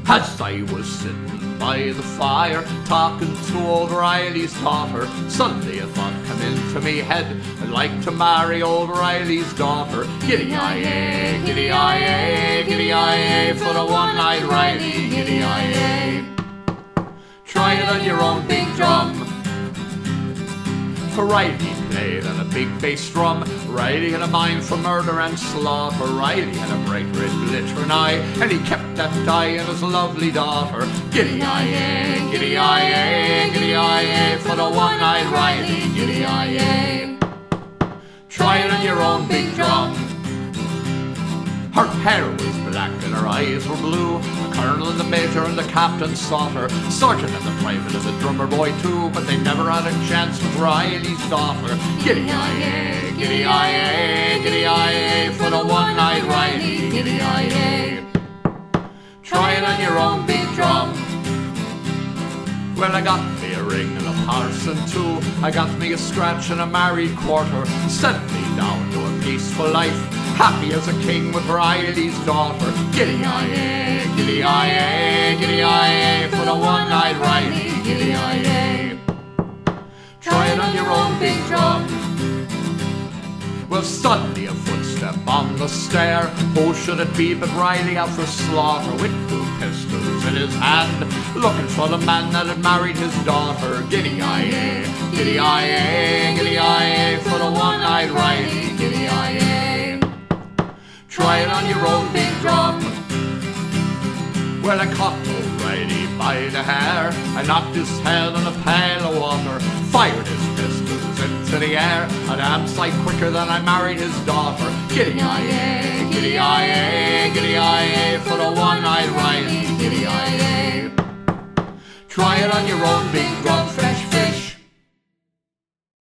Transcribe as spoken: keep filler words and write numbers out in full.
As I was sitting by the fire, talking to old Riley's daughter, suddenly a thought came into me head. I'd like to marry old Riley's daughter. Giddy-I-ay, giddy-I-ay, giddy-I-ay, for the one-eyed Riley, giddy-I-ay. Try it on your own big drum. For Riley played on a big bass drum. Riley had a mind for murder and slaughter. Riley had a bright red glittering eye, and he kept that eye on his lovely daughter. Giddy-I-ay, giddy-I-ay, giddy-I-ay, for the one-eyed Riley, giddy-I-ay. Try it on your own big drum. Her hair was black and her eyes were blue. The colonel and the major and the captain sought her, sergeant and the private and the drummer boy too, but they never had a chance with Riley's daughter. Giddy-I-ay, giddy-I-ay, giddy-I-ay, for the one-eyed Riley, giddy-I-ay. Try it on your own big drum. Well, I got me a ring and a parson too. I got me a scratch and a married quarter. Sent me down to a peaceful life, happy as a king with Riley's daughter. Giddy-I-ay, giddy-I-ay, giddy-I-ay, for the one-eyed Riley, giddy-I-ay. Try it on your own big drum. Well, suddenly a footstep on the stair. Who should it be but Riley out for slaughter, with two pistols in his hand, looking for the man that had married his daughter. Giddy-I-ay, giddy-I-ay, giddy-I-ay, for the one-eyed Riley, giddy-I-ay. Try it on your own big drum. Well, I caught old Riley by the hair. I knocked his head on a pail of water, fired his pistols into the air, a damn sight quicker than I married his daughter. Giddy-I-ay, giddy-I-ay, giddy-I-ay, for the one-eyed Riley, giddy-I-ay. Try it on your own big